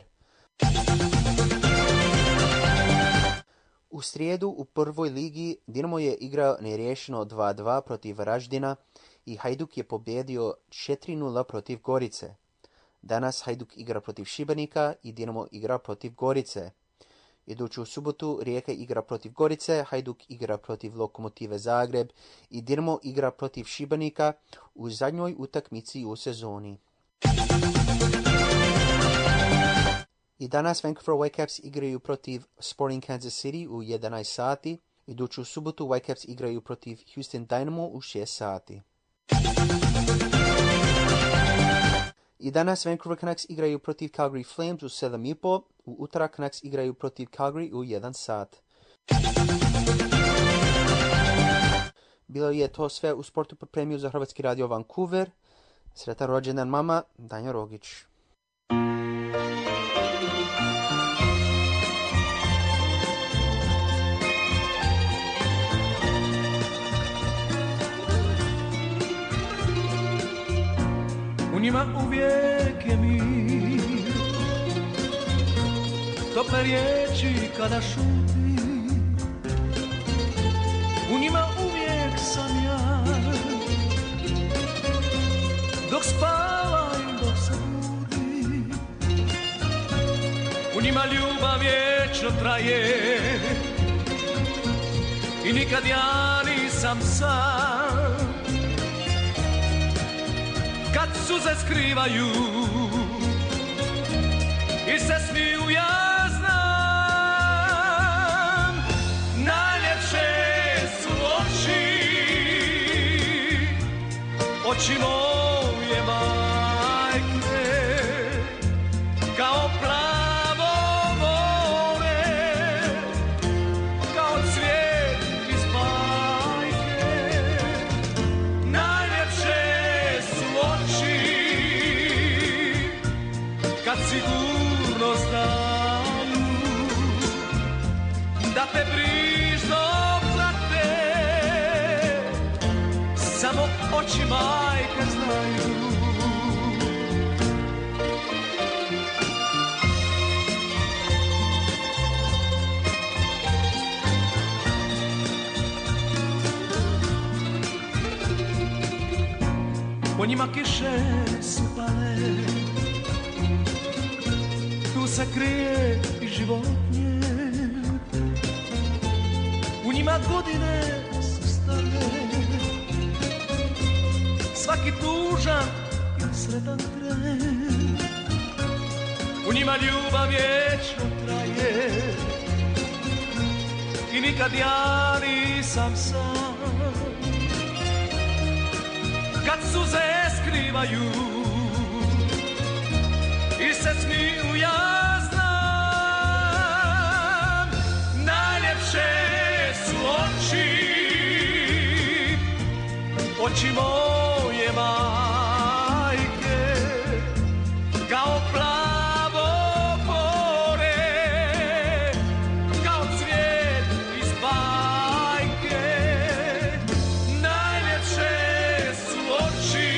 U srijedu u prvoj ligi Dinamo je igrao neriješeno dva dva protiv Varaždina i Hajduk je pobjedio četiri nula protiv Gorice. Danas Hajduk igra protiv Šibenika i Dinamo igra protiv Gorice. Iduću subotu Rijeka igra protiv Gorice, Hajduk igra protiv Lokomotive Zagreb i Dinamo igra protiv Šibenika u zadnjoj utakmici u sezoni. I danas Vancouver Whitecaps igraju protiv Sporting Kansas City u jedanaest sati. Iduću subotu Whitecaps igraju protiv Houston Dynamo u šest sati. I danas Vancouver Canucks igraju protiv Calgary Flames u sedam i po. U utorak Canucks igraju protiv Calgary u jedan sat. Bilo je to sve u sportu po premiju za Hrvatski radio Vancouver. Sretan rođendan mama, Danja Rogić. U njima uvijek je mir, tople riječi kada šuti. U njima uvijek sam ja, dok spavam, dok se budi. U njima ljubav vječno traje i nikad ja nisam sam. Kad suze skrivaju i se smiju, ja znam, najljepše su oči, oči moje majke, kao plavo more, kao cvijet iz bajke. Najljepše su oči, kad sigurno znaju da te brižno prate, samo oči majke znaju. Po njima kiše su pale, tu se krije i životnje. U njima godine su stare, svaki tužan i sretan tren. U njima ljubav vječno traje i nikad ja nisam sam. Kad suze skrivaju i se smiju, ja znam, najljepše su oči, oči moje majke, kao plavo more, kao cvijet iz bajke. Najljepše su oči,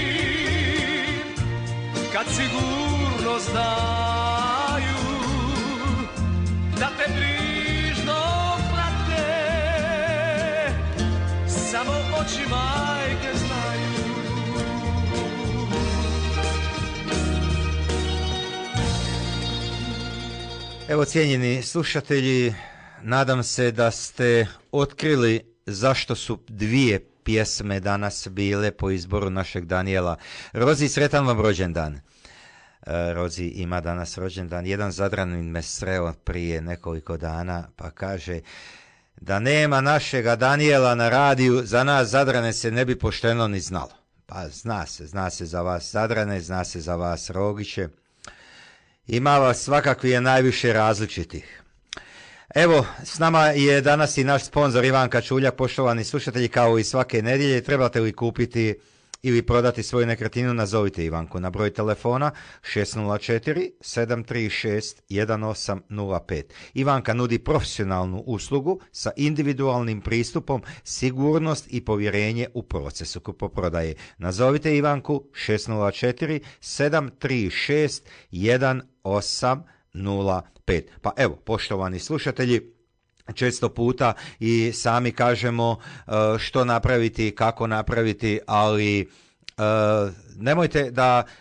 kad sigurno znaju da te brižno prate, samo oči majke znaju. Evo, cijenjeni slušatelji, nadam se da ste otkrili zašto su dvije pjesme danas bile po izboru našeg Danijela. Rozi, sretan vam rođendan. E, Rozi ima danas rođendan. Jedan Zadranin me sreo prije nekoliko dana pa kaže da nema našega Danijela na radiju, za nas Zadrane se ne bi pošteno ni znalo. Pa zna se, zna se za vas Zadrane, zna se za vas Rogiće. Ima vas svakakvi je najviše različitih. Evo, s nama je danas i naš sponzor Ivan Kačuljak. Poštovani slušatelji, kao i svake nedjelje, trebate li kupiti ili prodati svoju nekretninu, nazovite Ivanku na broj telefona šest nula četiri sedam tri šest jedan osam nula pet. Ivanka nudi profesionalnu uslugu sa individualnim pristupom, sigurnost i povjerenje u procesu kupoprodaje. Nazovite Ivanku šest nula četiri sedam tri šest jedan osam nula pet. Pa evo, poštovani slušatelji, često puta i sami kažemo što napraviti, kako napraviti, ali nemojte da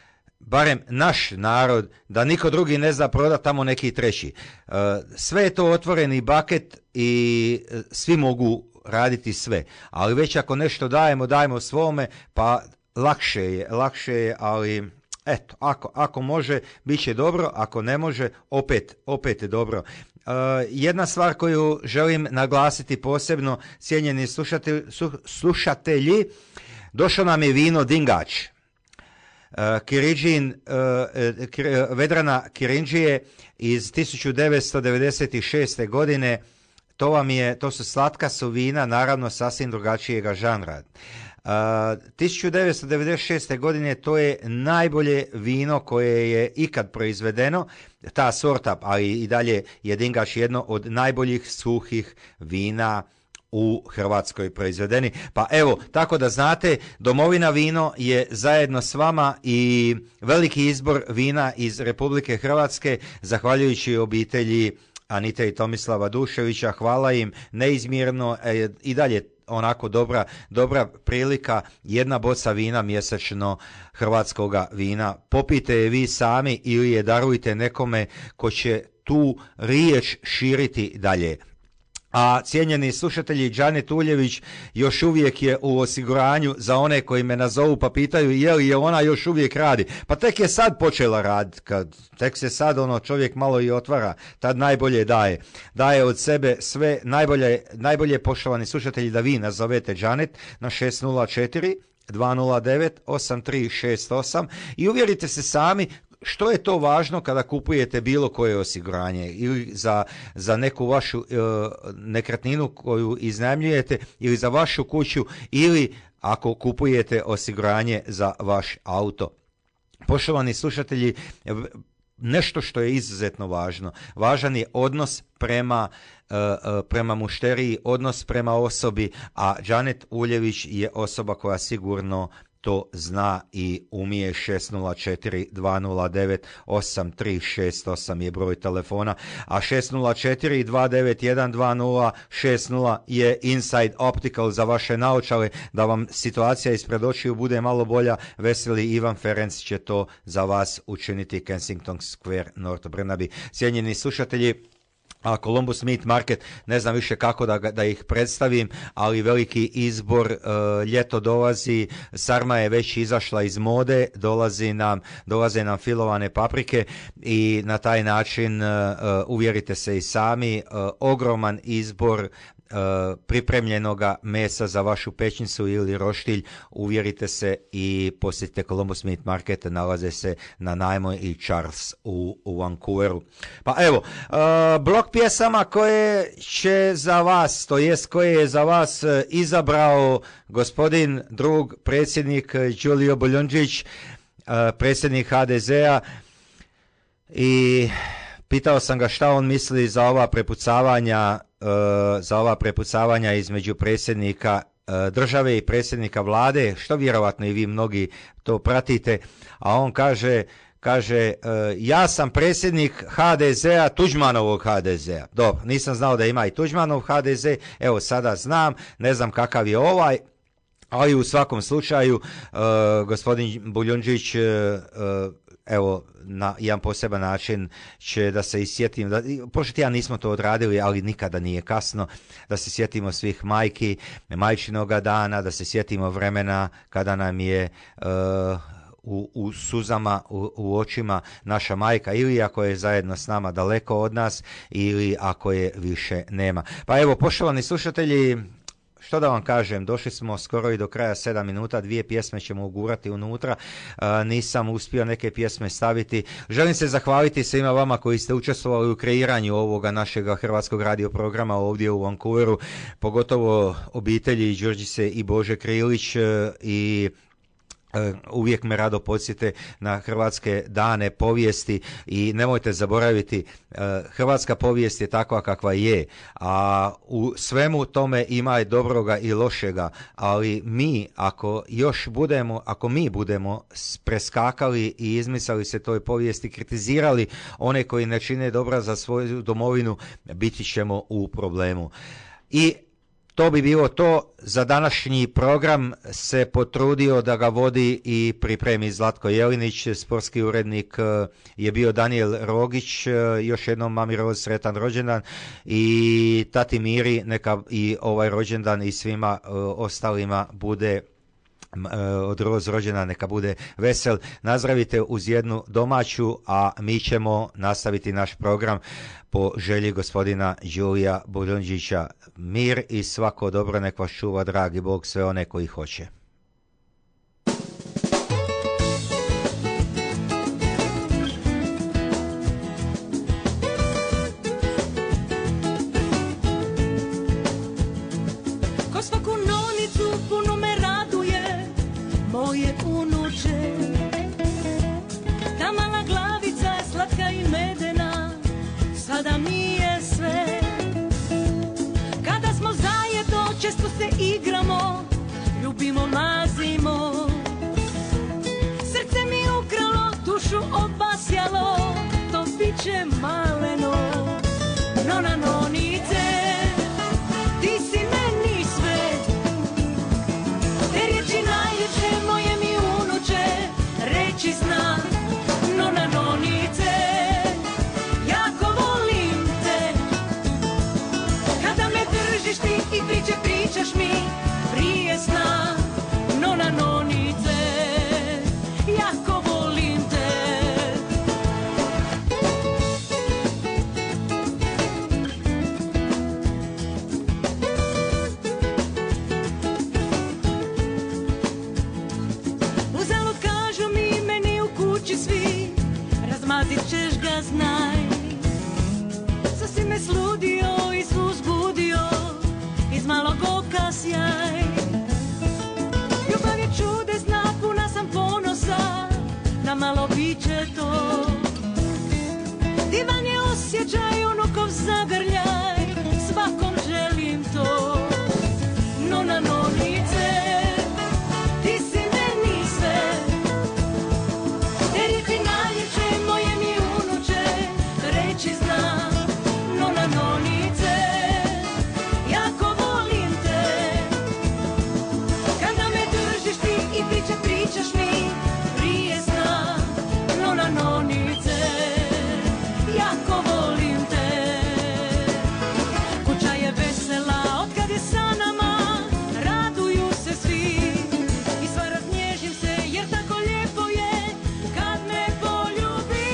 barem naš narod, da niko drugi ne zna prodati, tamo neki treći. Sve je to otvoreni baket i svi mogu raditi sve. Ali već ako nešto dajemo, dajemo svome, pa lakše je, lakše je, ali eto, ako, ako može, bit će dobro, ako ne može, opet, opet je dobro. Uh, jedna stvar koju želim naglasiti posebno, cijenjeni slušatelji, slušatelji došlo nam je vino Dingač. Uh, Kiridžin, uh, kir, Vedrana Kirindžije iz tisuću devetsto devedeset šeste. godine. To vam je, to su slatka su vina, naravno sasvim drugačijega žanra. Uh, tisuću devetsto devedeset šeste. godine to je najbolje vino koje je ikad proizvedeno, ta sorta, ali i dalje je Dingač jedno od najboljih suhih vina u Hrvatskoj proizvedeni. Pa evo, tako da znate, Domovina vino je zajedno s vama i veliki izbor vina iz Republike Hrvatske, zahvaljujući obitelji Anite i Tomislava Duševića, hvala im neizmjerno, e, i dalje onako dobra, dobra prilika, jedna boca vina mjesečno hrvatskoga vina. Popijte je vi sami ili je darujte nekome ko će tu riječ širiti dalje. A cijenjeni slušatelji, Đane Tuljević još uvijek je u osiguranju za one koji me nazovu pa pitaju je li je ona još uvijek radi. Pa tek je sad počela raditi, kad tek se sad ono čovjek malo i otvara, tad najbolje daje. Daje od sebe sve najbolje, najbolje poštovani slušatelji da vi nazovete Đanet na šest nula četiri dva nula devet osam tri šest osam i uvjerite se sami što je to važno kada kupujete bilo koje osiguranje ili za, za neku vašu e, nekretninu koju iznajmljujete ili za vašu kuću ili ako kupujete osiguranje za vaš auto. Poštovani slušatelji, nešto što je izuzetno važno, važan je odnos prema, e, prema mušteriji, odnos prema osobi, a Đanet Uljević je osoba koja sigurno to zna i umije. Šest nula četiri dva nula devet osam tri šest osam je broj telefona, a šest nula četiri dva devet jedan dva nula šest nula je Inside Optical za vaše naočale, da vam situacija ispred očiju bude malo bolja. Veseli Ivan Ferenc će to za vas učiniti, Kensington Square, North Burnaby. Cijenjeni slušatelji, a Columbus Meat Market, ne znam više kako da, da ih predstavim, ali veliki izbor, e, ljeto dolazi, sarma je već izašla iz mode, dolazi nam, dolaze nam filovane paprike i na taj način e, uvjerite se i sami, e, ogroman izbor pripremljenoga mesa za vašu pećnicu ili roštilj, uvjerite se i posjetite Columbus Meat Market, nalaze se na Najmoj i Charles u, u Vancouveru. Pa evo, uh, blok pjesama koje će za vas, to jest koje je za vas uh, izabrao gospodin drug predsjednik Đulio Boljundžić, uh, predsjednik ha de zea, i pitao sam ga šta on misli za ova prepucavanja za ova prepucavanja između predsjednika države i predsjednika vlade, što vjerovatno i vi mnogi to pratite, a on kaže, kaže ja sam predsjednik ha de zea, Tuđmanovog ha de zea. Dobro, nisam znao da ima i Tuđmanov ha de ze, evo sada znam, ne znam kakav je ovaj, ali u svakom slučaju uh, gospodin Boljundžić uh, uh, evo, na jedan poseban način će da se isjetim, da, prošli tjedan nismo to odradili, ali nikada nije kasno, da se sjetimo svih majki, majčinoga dana, da se sjetimo vremena kada nam je uh, u, u suzama, u, u očima naša majka, ili ako je zajedno s nama daleko od nas, ili ako je više nema. Pa evo, poštovani slušatelji, što da vam kažem, došli smo skoro i do kraja, sedam minuta, dvije pjesme ćemo ugurati unutra, uh, nisam uspio neke pjesme staviti. Želim se zahvaliti svima vama koji ste učestvovali u kreiranju ovoga našega hrvatskog radio programa ovdje u Vancouveru, pogotovo obitelji Đurđice i Bože Krilić, uh, i uvijek me rado podsjete na hrvatske dane povijesti i nemojte zaboraviti, hrvatska povijest je takva kakva je, a u svemu tome ima i dobroga i lošega, ali mi ako još budemo, ako mi budemo preskakali i izmislili se toj povijesti, kritizirali one koji ne čine dobra za svoju domovinu, biti ćemo u problemu. I to bi bilo to. Za današnji program se potrudio da ga vodi i pripremi Zlatko Jelinić, sportski urednik je bio Daniel Rogić. Još jednom mami Roz sretan rođendan i tati Miri neka i ovaj rođendan i svima ostalima bude od Roz rođena neka bude vesel. Nazdravite uz jednu domaću, a mi ćemo nastaviti naš program po želji gospodina Đurija Buljundžića. Mir i svako dobro nek vas čuva dragi Bog, sve one koji hoće. Ko svaku nonicu puno me raduje, moje unuče. Ta mala glavica je slatka i medena, sada mi je sve. Kada smo zajedno, često se igramo, ljubimo, mazimo. Srce mi ukralo, dušu obasjalo, to bit će maleno. Nona, nonice, ti si meni sve. Te riječi najljepše, moje mi unuče, reći zna. Nona, nonice, jako volim te. Kada me držiš ti i priče pričaš mi prije sna. Nona, nonice, jako volim te. Uzalud kažu mi, meni u kući svi, razmazit ćeš ga, znaj. Sasvim me sludio i svu zbudio, iz malog oka sjaj. Ljubav je čudesna, puna sam ponosa, na malo biće to. Divan je osjećaj, onukov zagrljaj, svakom želim to. Nona, nonice, ti si meni sve. Te riječi najljepše, moje mi unuče, reći znam. Nona, nonice, jako volim te. Kada me držiš ti i priče pričaš mi prije sna. Nona, nonice, jako volim te. Kuća je vesela, otkad je sa nama, raduju se svi. I sva raznježim se, jer tako lijepo je kad me poljubi.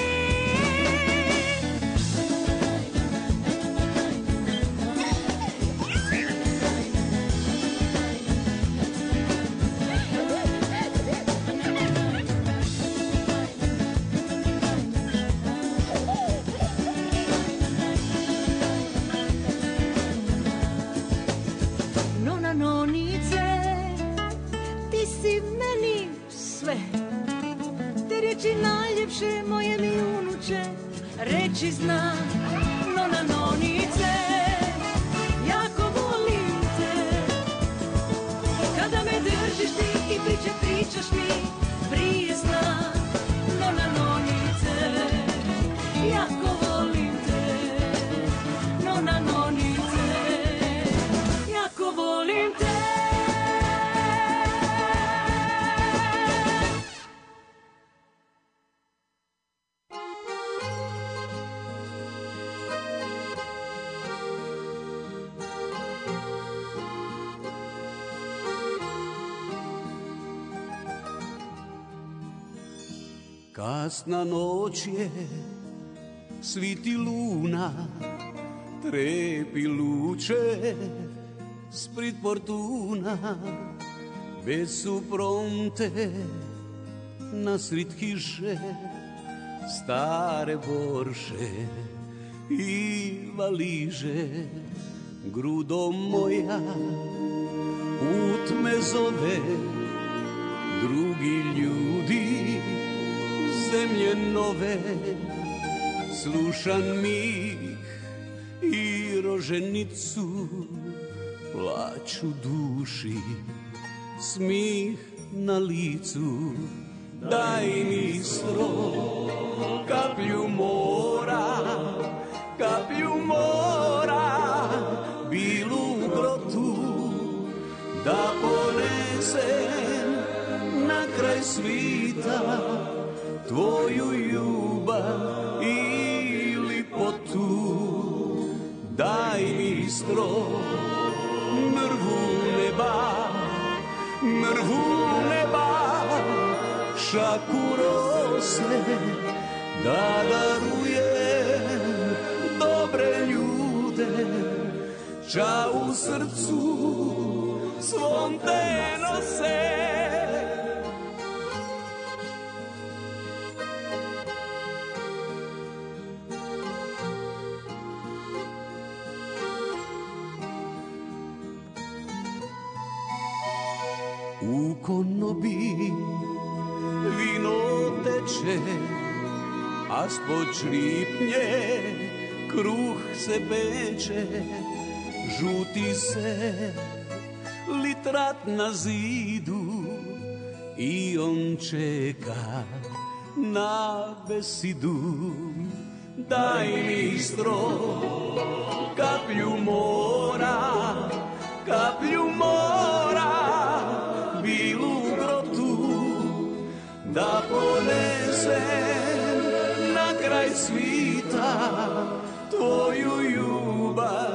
Nona, nonice, ti si meni sve. Te riječi najljepše, moje mi unuče, reći zna. Nona, nonice, jako volim te. Kada me držiš ti i priče pričaš mi prije sna. Nona, nonice, jako volim te. Nona, nonice, jako volim te. Kasna noć je, sviti luna, trepi luče, sprit portuna, već su pronte nasrid hiše, stare borše i valiže. Grudo moja, put me zove, drugi ljudi, zemlje nove, slušan mih i roženicu, plaću duši, smih na licu. Daj mi stro, kaplju mora, kaplju mora, bilu grotu, da ponesem na kraj svita tvoju ljubav i lipotu. Daj mi stroj, mrvu neba, mrvu neba, šaku rose, da darujem dobre ljude, ča u srcu svom te nose. U konobi vino teče, a spod šripnje kruh se peče. Žuti se litrat na zidu i on čeka na besidu. Daj mi stroj, kaplju mora, kaplju mora, bilu grotu, da ponesem na kraj svita tvoju ljubav